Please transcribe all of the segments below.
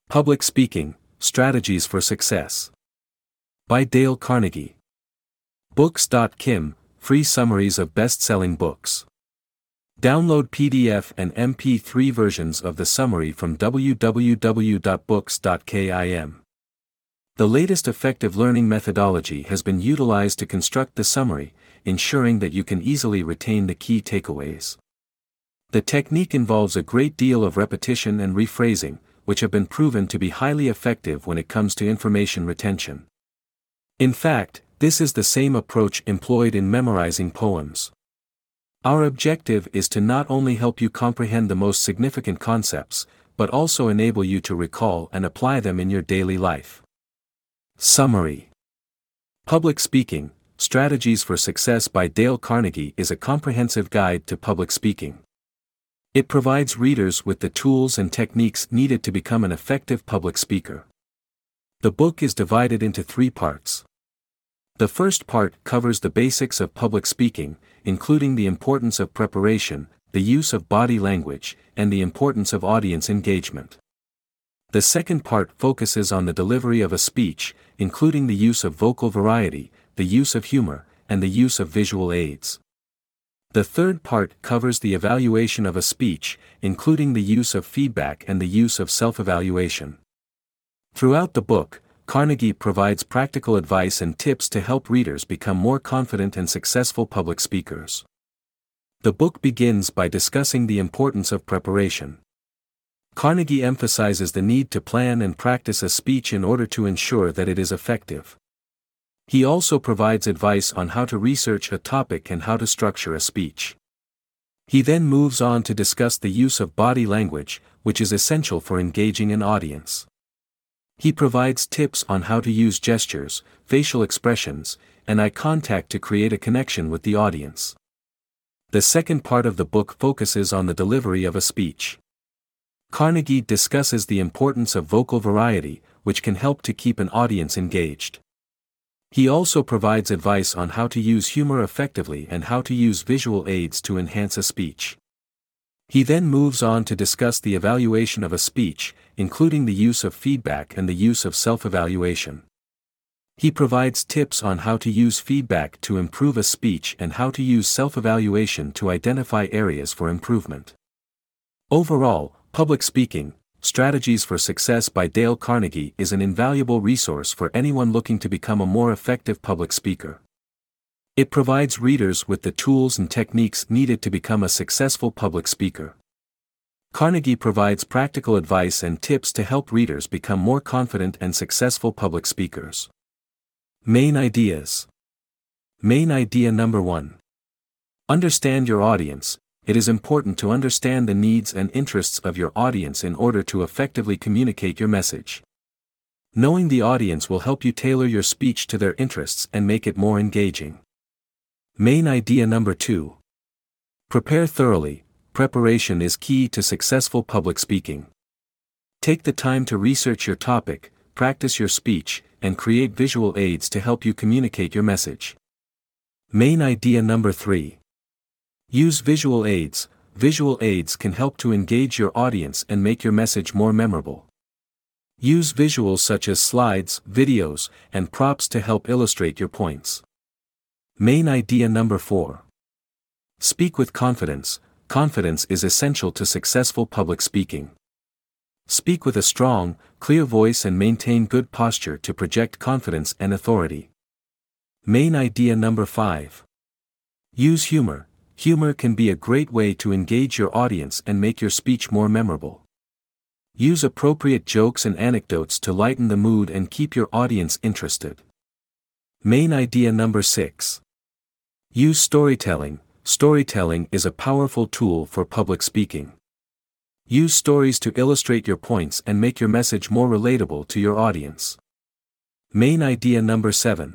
Public Speaking, Strategies for Success. By Dale Carnegie. Books.kim, free summaries of best-selling books. Download PDF and MP3 versions of the summary from www.books.kim. The latest effective learning methodology has been utilized to construct the summary, ensuring that you can easily retain the key takeaways. The technique involves a great deal of repetition and rephrasing, which have been proven to be highly effective when it comes to information retention. In fact, this is the same approach employed in memorizing poems. Our objective is to not only help you comprehend the most significant concepts, but also enable you to recall and apply them in your daily life. Summary. Public Speaking, Strategies for Success by Dale Carnegie is a comprehensive guide to public speaking. It provides readers with the tools and techniques needed to become an effective public speaker. The book is divided into 3 parts. The first part covers the basics of public speaking, including the importance of preparation, the use of body language, and the importance of audience engagement. The second part focuses on the delivery of a speech, including the use of vocal variety, the use of humor, and the use of visual aids. The third part covers the evaluation of a speech, including the use of feedback and the use of self-evaluation. Throughout the book, Carnegie provides practical advice and tips to help readers become more confident and successful public speakers. The book begins by discussing the importance of preparation. Carnegie emphasizes the need to plan and practice a speech in order to ensure that it is effective. He also provides advice on how to research a topic and how to structure a speech. He then moves on to discuss the use of body language, which is essential for engaging an audience. He provides tips on how to use gestures, facial expressions, and eye contact to create a connection with the audience. The second part of the book focuses on the delivery of a speech. Carnegie discusses the importance of vocal variety, which can help to keep an audience engaged. He also provides advice on how to use humor effectively and how to use visual aids to enhance a speech. He then moves on to discuss the evaluation of a speech, including the use of feedback and the use of self-evaluation. He provides tips on how to use feedback to improve a speech and how to use self-evaluation to identify areas for improvement. Overall, Public Speaking, Strategies for Success by Dale Carnegie is an invaluable resource for anyone looking to become a more effective public speaker. It provides readers with the tools and techniques needed to become a successful public speaker. Carnegie provides practical advice and tips to help readers become more confident and successful public speakers. Main ideas. Main idea number 1. Understand your audience. It is important to understand the needs and interests of your audience in order to effectively communicate your message. Knowing the audience will help you tailor your speech to their interests and make it more engaging. Main idea number 2. Prepare thoroughly. Preparation is key to successful public speaking. Take the time to research your topic, practice your speech, and create visual aids to help you communicate your message. Main idea number 3. Use visual aids. Visual aids can help to engage your audience and make your message more memorable. Use visuals such as slides, videos, and props to help illustrate your points. Main idea number 4. Speak with confidence. Confidence is essential to successful public speaking. Speak with a strong, clear voice and maintain good posture to project confidence and authority. Main idea number 5. Use humor. Humor can be a great way to engage your audience and make your speech more memorable. Use appropriate jokes and anecdotes to lighten the mood and keep your audience interested. Main idea number 6. Use storytelling. Storytelling is a powerful tool for public speaking. Use stories to illustrate your points and make your message more relatable to your audience. Main idea number 7.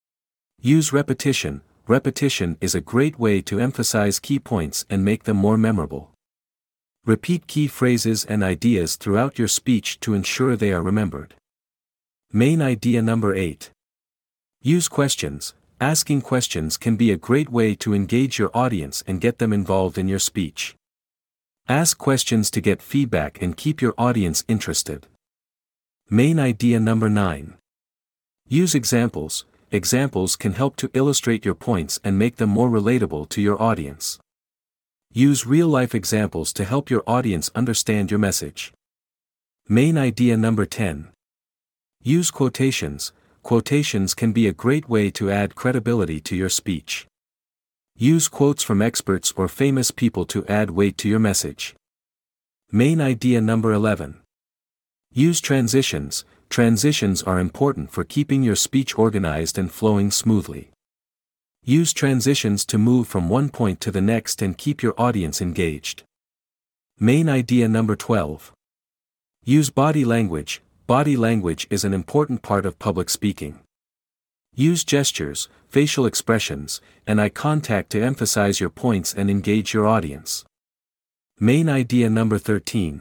Use repetition. Repetition is a great way to emphasize key points and make them more memorable. Repeat key phrases and ideas throughout your speech to ensure they are remembered. Main idea number 8. Use questions. Asking questions can be a great way to engage your audience and get them involved in your speech. Ask questions to get feedback and keep your audience interested. Main idea number 9. Use examples. Examples can help to illustrate your points and make them more relatable to your audience. Use real-life examples to help your audience understand your message. Main idea number 10. Use quotations. Quotations can be a great way to add credibility to your speech. Use quotes from experts or famous people to add weight to your message. Main idea number 11. Use transitions. Transitions are important for keeping your speech organized and flowing smoothly. Use transitions to move from one point to the next and keep your audience engaged. Main idea number 12. Use body language. Body language is an important part of public speaking. Use gestures, facial expressions, and eye contact to emphasize your points and engage your audience. Main idea number 13.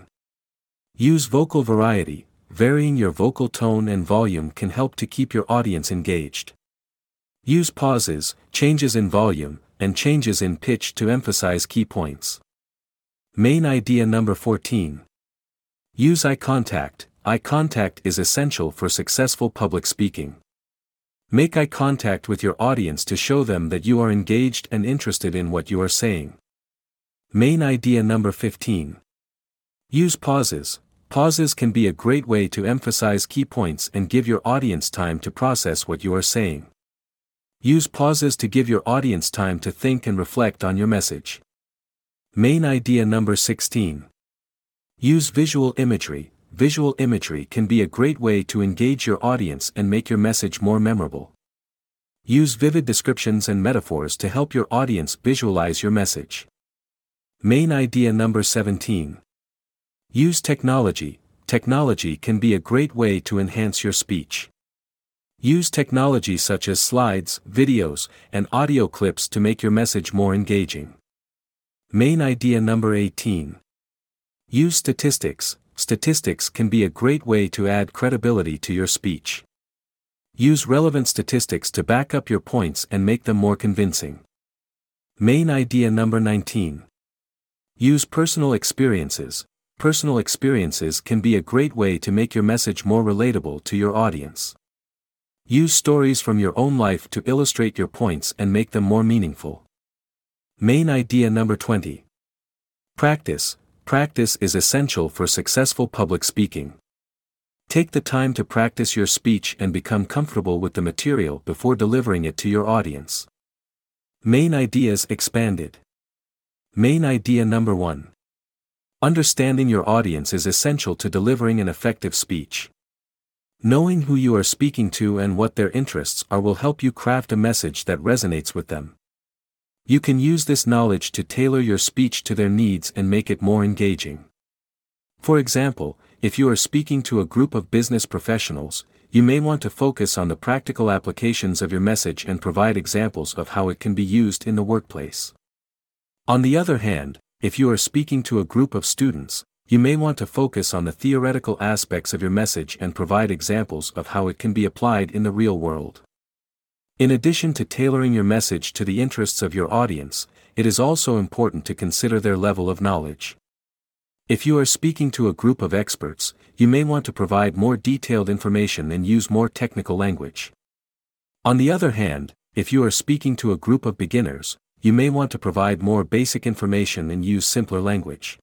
Use vocal variety. Varying your vocal tone and volume can help to keep your audience engaged. Use pauses, changes in volume, and changes in pitch to emphasize key points. Main idea number 14. Use eye contact. Eye contact is essential for successful public speaking. Make eye contact with your audience to show them that you are engaged and interested in what you are saying. Main idea number 15. Use pauses. Pauses can be a great way to emphasize key points and give your audience time to process what you are saying. Use pauses to give your audience time to think and reflect on your message. Main idea number 16. Use visual imagery. Visual imagery can be a great way to engage your audience and make your message more memorable. Use vivid descriptions and metaphors to help your audience visualize your message. Main idea number 17. Use technology. Technology can be a great way to enhance your speech. Use technology such as slides, videos, and audio clips to make your message more engaging. Main idea number 18. Use statistics. Statistics can be a great way to add credibility to your speech. Use relevant statistics to back up your points and make them more convincing. Main idea number 19. Use personal experiences. Personal experiences can be a great way to make your message more relatable to your audience. Use stories from your own life to illustrate your points and make them more meaningful. Main idea number 20. Practice. Practice is essential for successful public speaking. Take the time to practice your speech and become comfortable with the material before delivering it to your audience. Main ideas expanded. Main idea number 1. Understanding your audience is essential to delivering an effective speech. Knowing who you are speaking to and what their interests are will help you craft a message that resonates with them. You can use this knowledge to tailor your speech to their needs and make it more engaging. For example, if you are speaking to a group of business professionals, you may want to focus on the practical applications of your message and provide examples of how it can be used in the workplace. On the other hand, if you are speaking to a group of students, you may want to focus on the theoretical aspects of your message and provide examples of how it can be applied in the real world. In addition to tailoring your message to the interests of your audience, it is also important to consider their level of knowledge. If you are speaking to a group of experts, you may want to provide more detailed information and use more technical language. On the other hand, if you are speaking to a group of beginners, you may want to provide more basic information and use simpler language.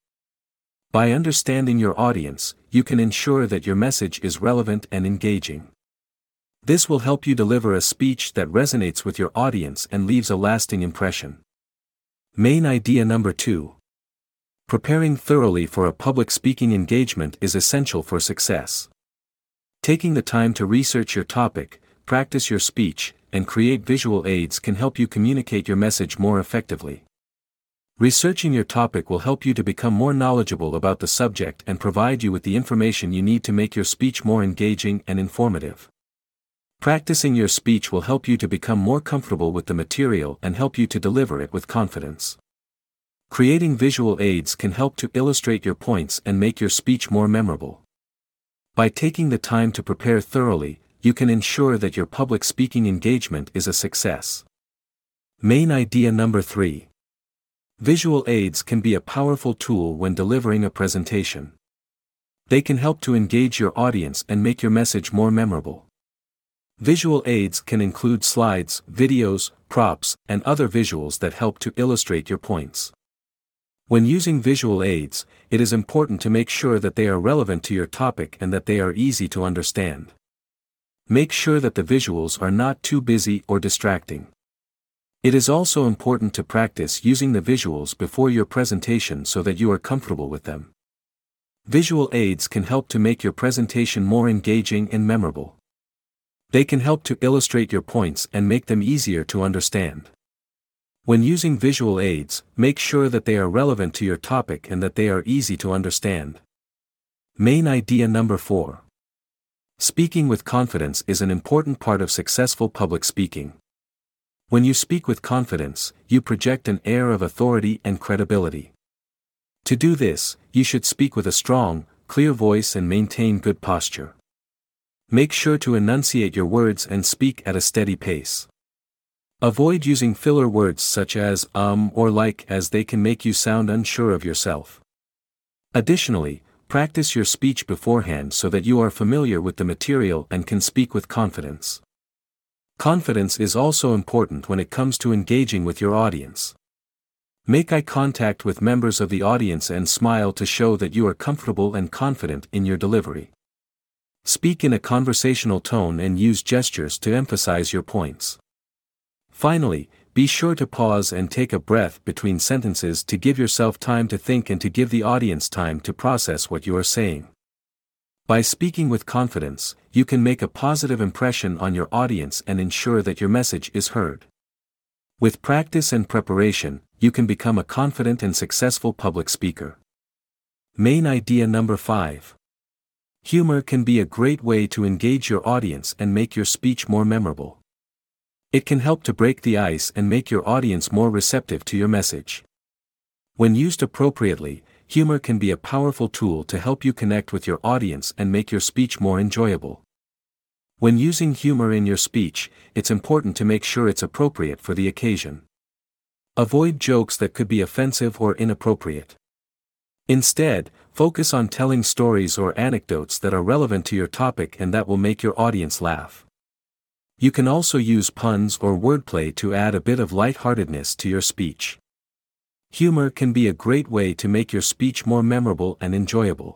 By understanding your audience, you can ensure that your message is relevant and engaging. This will help you deliver a speech that resonates with your audience and leaves a lasting impression. Main idea number 2. Preparing thoroughly for a public speaking engagement is essential for success. Taking the time to research your topic, practice your speech, and create visual aids can help you communicate your message more effectively. Researching your topic will help you to become more knowledgeable about the subject and provide you with the information you need to make your speech more engaging and informative. Practicing your speech will help you to become more comfortable with the material and help you to deliver it with confidence. Creating visual aids can help to illustrate your points and make your speech more memorable. By taking the time to prepare thoroughly, you can ensure that your public speaking engagement is a success. Main idea number 3. Visual aids can be a powerful tool when delivering a presentation. They can help to engage your audience and make your message more memorable. Visual aids can include slides, videos, props, and other visuals that help to illustrate your points. When using visual aids, it is important to make sure that they are relevant to your topic and that they are easy to understand. Make sure that the visuals are not too busy or distracting. It is also important to practice using the visuals before your presentation so that you are comfortable with them. Visual aids can help to make your presentation more engaging and memorable. They can help to illustrate your points and make them easier to understand. When using visual aids, make sure that they are relevant to your topic and that they are easy to understand. Main idea number 4. Speaking with confidence is an important part of successful public speaking. When you speak with confidence, you project an air of authority and credibility. To do this, you should speak with a strong, clear voice and maintain good posture. Make sure to enunciate your words and speak at a steady pace. Avoid using filler words such as or like, as they can make you sound unsure of yourself. Additionally, practice your speech beforehand so that you are familiar with the material and can speak with confidence. Confidence is also important when it comes to engaging with your audience. Make eye contact with members of the audience and smile to show that you are comfortable and confident in your delivery. Speak in a conversational tone and use gestures to emphasize your points. Finally, be sure to pause and take a breath between sentences to give yourself time to think and to give the audience time to process what you are saying. By speaking with confidence, you can make a positive impression on your audience and ensure that your message is heard. With practice and preparation, you can become a confident and successful public speaker. Main idea number 5. Humor can be a great way to engage your audience and make your speech more memorable. It can help to break the ice and make your audience more receptive to your message. When used appropriately, humor can be a powerful tool to help you connect with your audience and make your speech more enjoyable. When using humor in your speech, it's important to make sure it's appropriate for the occasion. Avoid jokes that could be offensive or inappropriate. Instead, focus on telling stories or anecdotes that are relevant to your topic and that will make your audience laugh. You can also use puns or wordplay to add a bit of lightheartedness to your speech. Humor can be a great way to make your speech more memorable and enjoyable.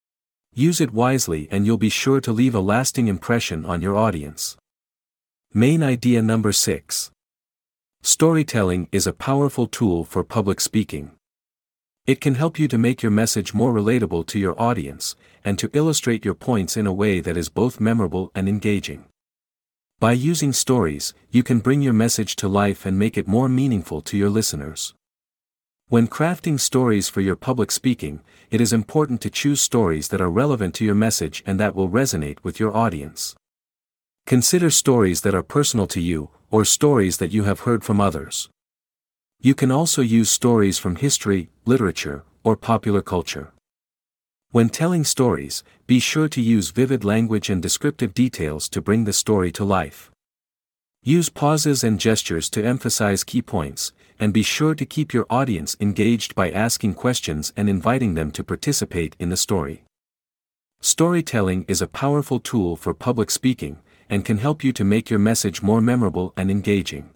Use it wisely and you'll be sure to leave a lasting impression on your audience. Main idea number 6. Storytelling is a powerful tool for public speaking. It can help you to make your message more relatable to your audience, and to illustrate your points in a way that is both memorable and engaging. By using stories, you can bring your message to life and make it more meaningful to your listeners. When crafting stories for your public speaking, it is important to choose stories that are relevant to your message and that will resonate with your audience. Consider stories that are personal to you, or stories that you have heard from others. You can also use stories from history, literature, or popular culture. When telling stories, be sure to use vivid language and descriptive details to bring the story to life. Use pauses and gestures to emphasize key points, and be sure to keep your audience engaged by asking questions and inviting them to participate in the story. Storytelling is a powerful tool for public speaking, and can help you to make your message more memorable and engaging.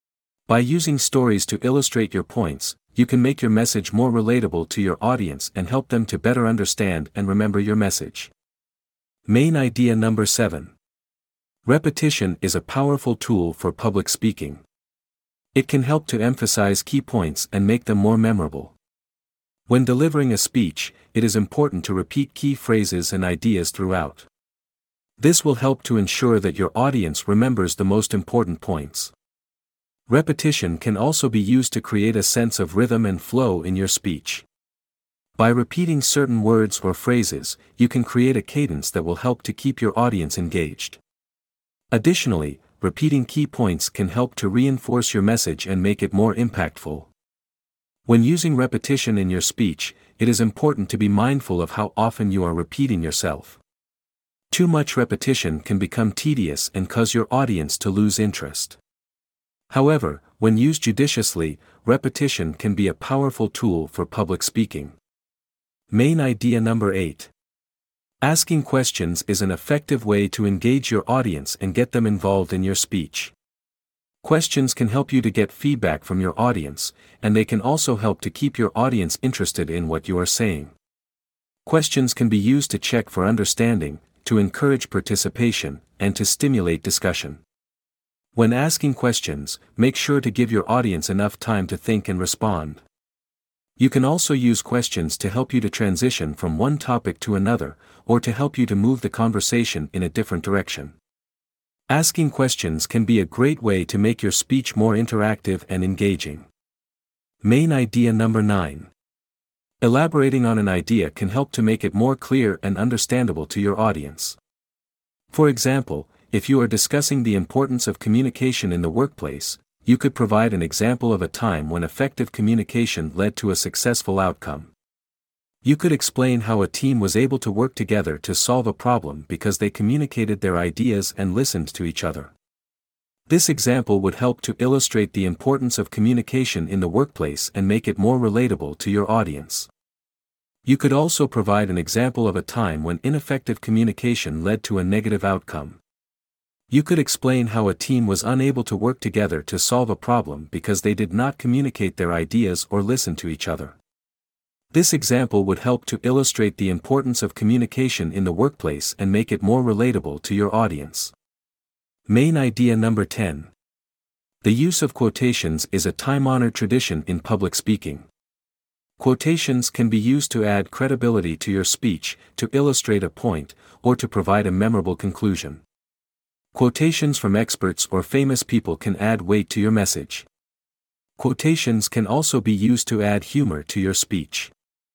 By using stories to illustrate your points, you can make your message more relatable to your audience and help them to better understand and remember your message. Main idea number 7. Repetition is a powerful tool for public speaking. It can help to emphasize key points and make them more memorable. When delivering a speech, it is important to repeat key phrases and ideas throughout. This will help to ensure that your audience remembers the most important points. Repetition can also be used to create a sense of rhythm and flow in your speech. By repeating certain words or phrases, you can create a cadence that will help to keep your audience engaged. Additionally, repeating key points can help to reinforce your message and make it more impactful. When using repetition in your speech, it is important to be mindful of how often you are repeating yourself. Too much repetition can become tedious and cause your audience to lose interest. However, when used judiciously, repetition can be a powerful tool for public speaking. Main idea number 8. Asking questions is an effective way to engage your audience and get them involved in your speech. Questions can help you to get feedback from your audience, and they can also help to keep your audience interested in what you are saying. Questions can be used to check for understanding, to encourage participation, and to stimulate discussion. When asking questions, make sure to give your audience enough time to think and respond. You can also use questions to help you to transition from one topic to another, or to help you to move the conversation in a different direction. Asking questions can be a great way to make your speech more interactive and engaging. Main idea number 9. Elaborating on an idea can help to make it more clear and understandable to your audience. For example, if you are discussing the importance of communication in the workplace, you could provide an example of a time when effective communication led to a successful outcome. You could explain how a team was able to work together to solve a problem because they communicated their ideas and listened to each other. This example would help to illustrate the importance of communication in the workplace and make it more relatable to your audience. You could also provide an example of a time when ineffective communication led to a negative outcome. You could explain how a team was unable to work together to solve a problem because they did not communicate their ideas or listen to each other. This example would help to illustrate the importance of communication in the workplace and make it more relatable to your audience. Main idea number 10. The use of quotations is a time-honored tradition in public speaking. Quotations can be used to add credibility to your speech, to illustrate a point, or to provide a memorable conclusion. Quotations from experts or famous people can add weight to your message. Quotations can also be used to add humor to your speech.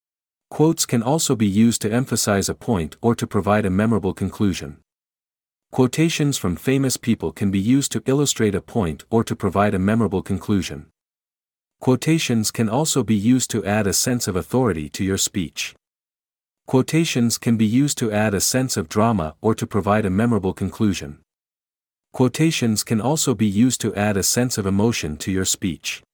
Quotes can also be used to emphasize a point or to provide a memorable conclusion. Quotations from famous people can be used to illustrate a point or to provide a memorable conclusion. Quotations can also be used to add a sense of authority to your speech. Quotations can be used to add a sense of drama or to provide a memorable conclusion. Quotations can also be used to add a sense of emotion to your speech.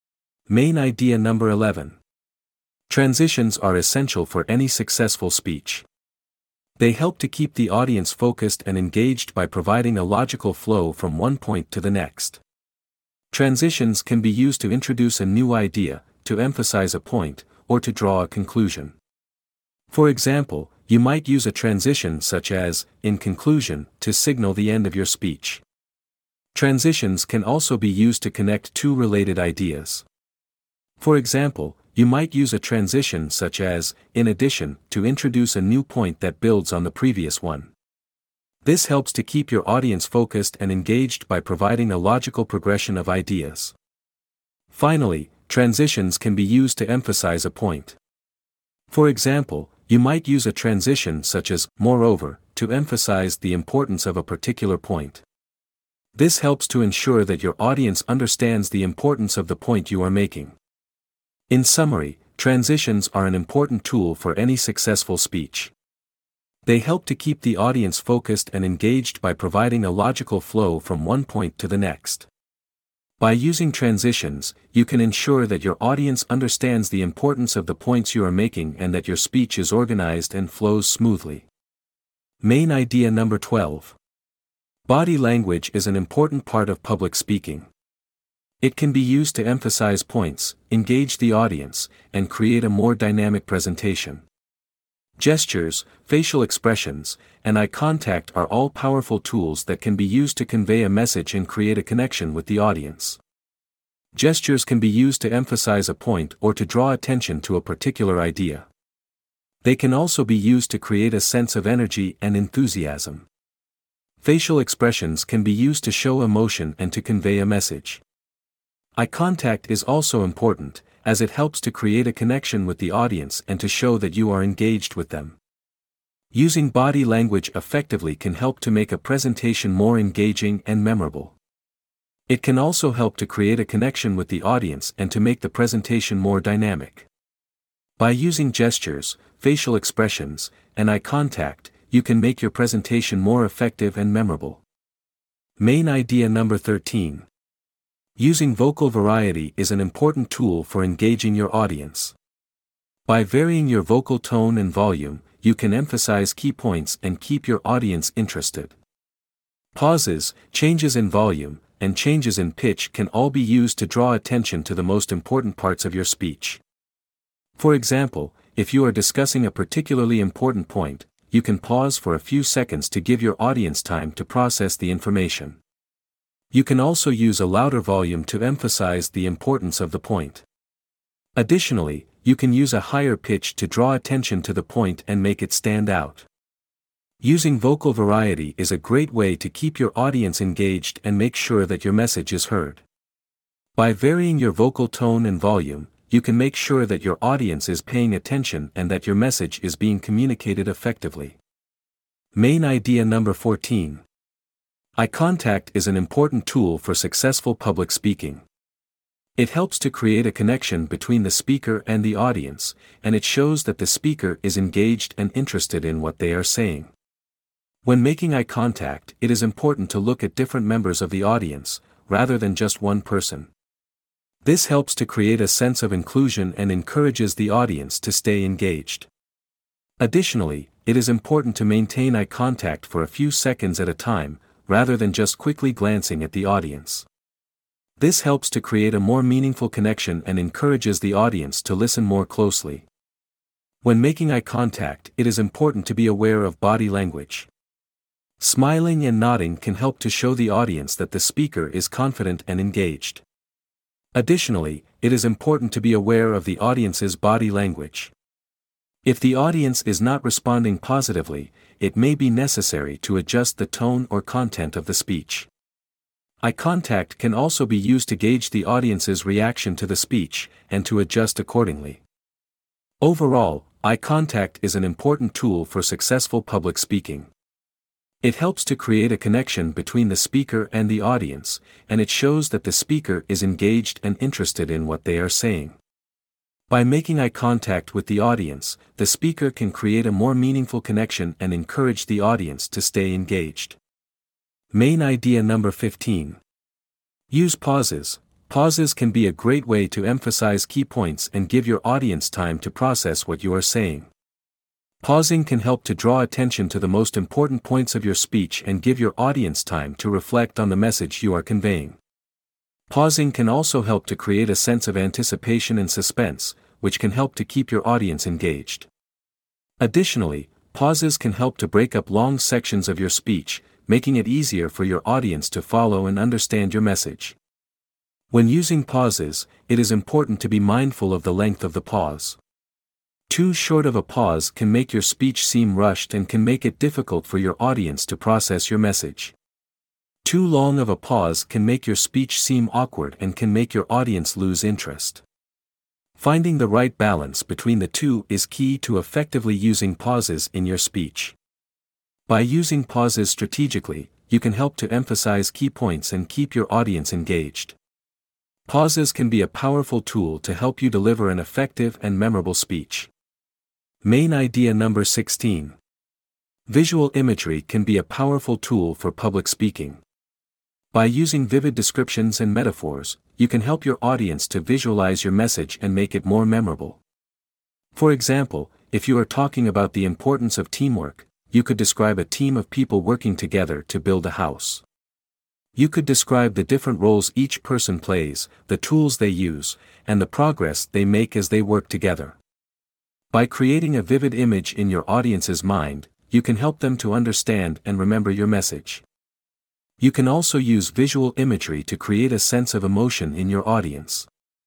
Main idea number 11. Transitions are essential for any successful speech. They help to keep the audience focused and engaged by providing a logical flow from one point to the next. Transitions can be used to introduce a new idea, to emphasize a point, or to draw a conclusion. For example, you might use a transition such as, in conclusion, to signal the end of your speech. Transitions can also be used to connect two related ideas. For example, you might use a transition such as, in addition, to introduce a new point that builds on the previous one. This helps to keep your audience focused and engaged by providing a logical progression of ideas. Finally, transitions can be used to emphasize a point. For example, you might use a transition such as, moreover, to emphasize the importance of a particular point. This helps to ensure that your audience understands the importance of the point you are making. In summary, transitions are an important tool for any successful speech. They help to keep the audience focused and engaged by providing a logical flow from one point to the next. By using transitions, you can ensure that your audience understands the importance of the points you are making and that your speech is organized and flows smoothly. Main idea number 12. Body language is an important part of public speaking. It can be used to emphasize points, engage the audience, and create a more dynamic presentation. Gestures, facial expressions, and eye contact are all powerful tools that can be used to convey a message and create a connection with the audience. Gestures can be used to emphasize a point or to draw attention to a particular idea. They can also be used to create a sense of energy and enthusiasm. Facial expressions can be used to show emotion and to convey a message. Eye contact is also important, as it helps to create a connection with the audience and to show that you are engaged with them. Using body language effectively can help to make a presentation more engaging and memorable. It can also help to create a connection with the audience and to make the presentation more dynamic. By using gestures, facial expressions, and eye contact, you can make your presentation more effective and memorable. Main idea number 13. Using vocal variety is an important tool for engaging your audience. By varying your vocal tone and volume, you can emphasize key points and keep your audience interested. Pauses, changes in volume, and changes in pitch can all be used to draw attention to the most important parts of your speech. For example, if you are discussing a particularly important point, you can pause for a few seconds to give your audience time to process the information. You can also use a louder volume to emphasize the importance of the point. Additionally, you can use a higher pitch to draw attention to the point and make it stand out. Using vocal variety is a great way to keep your audience engaged and make sure that your message is heard. By varying your vocal tone and volume, you can make sure that your audience is paying attention and that your message is being communicated effectively. Main idea number 14. Eye contact is an important tool for successful public speaking. It helps to create a connection between the speaker and the audience, and it shows that the speaker is engaged and interested in what they are saying. When making eye contact, it is important to look at different members of the audience, rather than just one person. This helps to create a sense of inclusion and encourages the audience to stay engaged. Additionally, it is important to maintain eye contact for a few seconds at a time, rather than just quickly glancing at the audience. This helps to create a more meaningful connection and encourages the audience to listen more closely. When making eye contact, it is important to be aware of body language. Smiling and nodding can help to show the audience that the speaker is confident and engaged. Additionally, it is important to be aware of the audience's body language. If the audience is not responding positively, it may be necessary to adjust the tone or content of the speech. Eye contact can also be used to gauge the audience's reaction to the speech, and to adjust accordingly. Overall, eye contact is an important tool for successful public speaking. It helps to create a connection between the speaker and the audience, and it shows that the speaker is engaged and interested in what they are saying. By making eye contact with the audience, the speaker can create a more meaningful connection and encourage the audience to stay engaged. Main idea number 15. Use pauses. Pauses can be a great way to emphasize key points and give your audience time to process what you are saying. Pausing can help to draw attention to the most important points of your speech and give your audience time to reflect on the message you are conveying. Pausing can also help to create a sense of anticipation and suspense, which can help to keep your audience engaged. Additionally, pauses can help to break up long sections of your speech, making it easier for your audience to follow and understand your message. When using pauses, it is important to be mindful of the length of the pause. Too short of a pause can make your speech seem rushed and can make it difficult for your audience to process your message. Too long of a pause can make your speech seem awkward and can make your audience lose interest. Finding the right balance between the two is key to effectively using pauses in your speech. By using pauses strategically, you can help to emphasize key points and keep your audience engaged. Pauses can be a powerful tool to help you deliver an effective and memorable speech. Main idea number 16. Visual imagery can be a powerful tool for public speaking. By using vivid descriptions and metaphors, you can help your audience to visualize your message and make it more memorable. For example, if you are talking about the importance of teamwork, you could describe a team of people working together to build a house. You could describe the different roles each person plays, the tools they use, and the progress they make as they work together. By creating a vivid image in your audience's mind, you can help them to understand and remember your message. You can also use visual imagery to create a sense of emotion in your audience.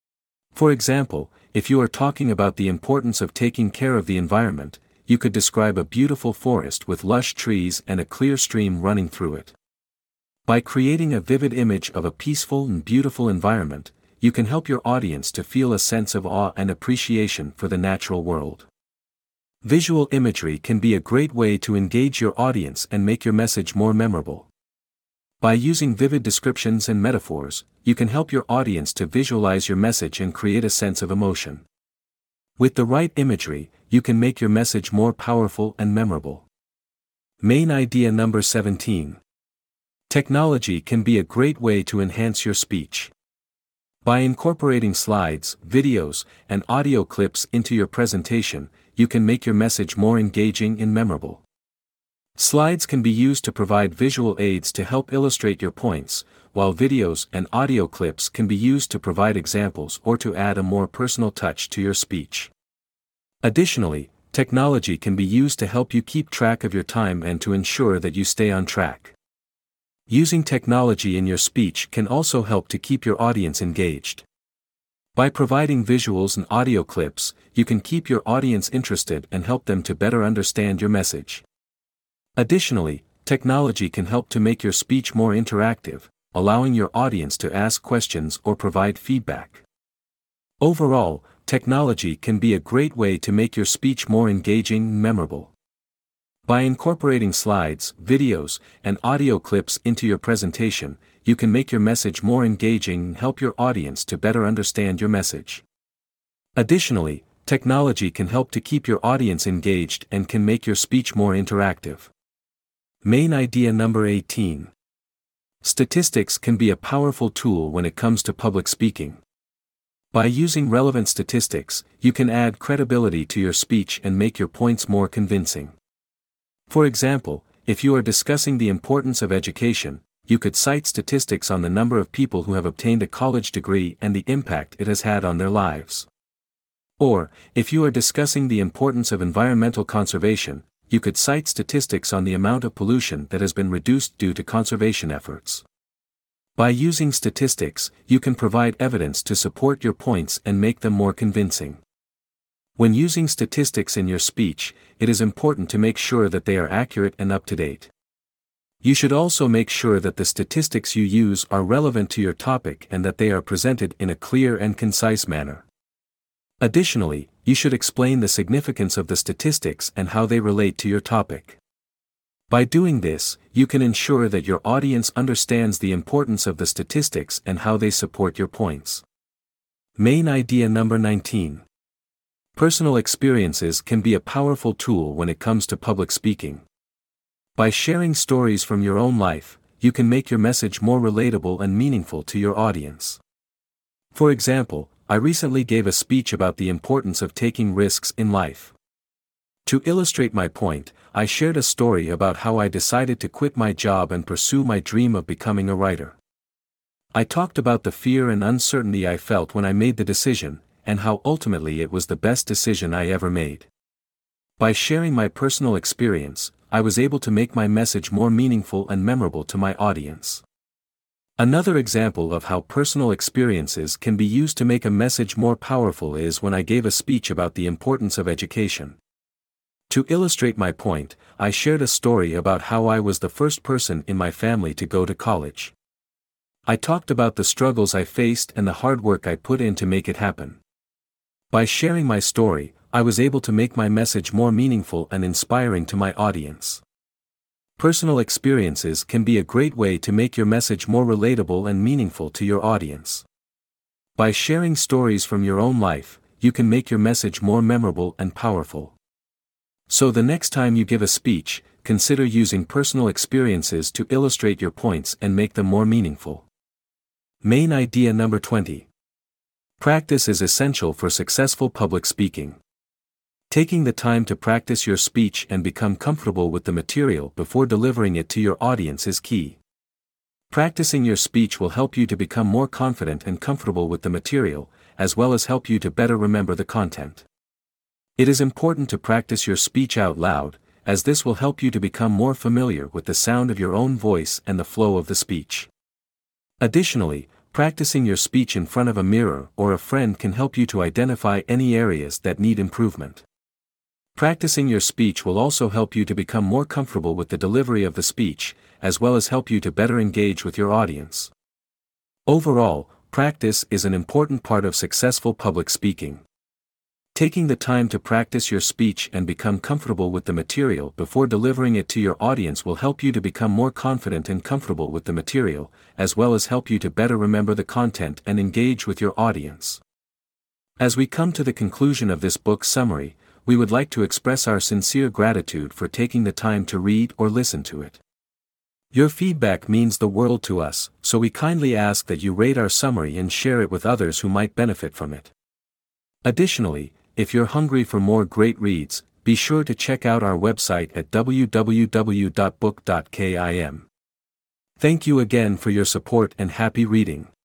For example, if you are talking about the importance of taking care of the environment, you could describe a beautiful forest with lush trees and a clear stream running through it. By creating a vivid image of a peaceful and beautiful environment, you can help your audience to feel a sense of awe and appreciation for the natural world. Visual imagery can be a great way to engage your audience and make your message more memorable. By using vivid descriptions and metaphors, you can help your audience to visualize your message and create a sense of emotion. With the right imagery, you can make your message more powerful and memorable. Main idea number 17. Technology can be a great way to enhance your speech. By incorporating slides, videos, and audio clips into your presentation, you can make your message more engaging and memorable. Slides can be used to provide visual aids to help illustrate your points, while videos and audio clips can be used to provide examples or to add a more personal touch to your speech. Additionally, technology can be used to help you keep track of your time and to ensure that you stay on track. Using technology in your speech can also help to keep your audience engaged. By providing visuals and audio clips, you can keep your audience interested and help them to better understand your message. Additionally, technology can help to make your speech more interactive, allowing your audience to ask questions or provide feedback. Overall, technology can be a great way to make your speech more engaging and memorable. By incorporating slides, videos, and audio clips into your presentation, you can make your message more engaging and help your audience to better understand your message. Additionally, technology can help to keep your audience engaged and can make your speech more interactive. Main idea number 18. Statistics can be a powerful tool when it comes to public speaking. By using relevant statistics, you can add credibility to your speech and make your points more convincing. For example, if you are discussing the importance of education, you could cite statistics on the number of people who have obtained a college degree and the impact it has had on their lives. Or, if you are discussing the importance of environmental conservation, you could cite statistics on the amount of pollution that has been reduced due to conservation efforts. By using statistics, you can provide evidence to support your points and make them more convincing. When using statistics in your speech, it is important to make sure that they are accurate and up to date. You should also make sure that the statistics you use are relevant to your topic and that they are presented in a clear and concise manner. Additionally, you should explain the significance of the statistics and how they relate to your topic. By doing this, you can ensure that your audience understands the importance of the statistics and how they support your points. Main idea number 19. Personal experiences can be a powerful tool when it comes to public speaking. By sharing stories from your own life, you can make your message more relatable and meaningful to your audience. For example, I recently gave a speech about the importance of taking risks in life. To illustrate my point, I shared a story about how I decided to quit my job and pursue my dream of becoming a writer. I talked about the fear and uncertainty I felt when I made the decision, and how ultimately it was the best decision I ever made. By sharing my personal experience, I was able to make my message more meaningful and memorable to my audience. Another example of how personal experiences can be used to make a message more powerful is when I gave a speech about the importance of education. To illustrate my point, I shared a story about how I was the first person in my family to go to college. I talked about the struggles I faced and the hard work I put in to make it happen. By sharing my story, I was able to make my message more meaningful and inspiring to my audience. Personal experiences can be a great way to make your message more relatable and meaningful to your audience. By sharing stories from your own life, you can make your message more memorable and powerful. So the next time you give a speech, consider using personal experiences to illustrate your points and make them more meaningful. Main idea number 20. Practice is essential for successful public speaking. Taking the time to practice your speech and become comfortable with the material before delivering it to your audience is key. Practicing your speech will help you to become more confident and comfortable with the material, as well as help you to better remember the content. It is important to practice your speech out loud, as this will help you to become more familiar with the sound of your own voice and the flow of the speech. Additionally, practicing your speech in front of a mirror or a friend can help you to identify any areas that need improvement. Practicing your speech will also help you to become more comfortable with the delivery of the speech, as well as help you to better engage with your audience. Overall, practice is an important part of successful public speaking. Taking the time to practice your speech and become comfortable with the material before delivering it to your audience will help you to become more confident and comfortable with the material, as well as help you to better remember the content and engage with your audience. As we come to the conclusion of this book summary, we would like to express our sincere gratitude for taking the time to read or listen to it. Your feedback means the world to us, so we kindly ask that you rate our summary and share it with others who might benefit from it. Additionally, If you're hungry for more great reads, be sure to check out our website at www.book.kim. Thank you again for your support and happy reading.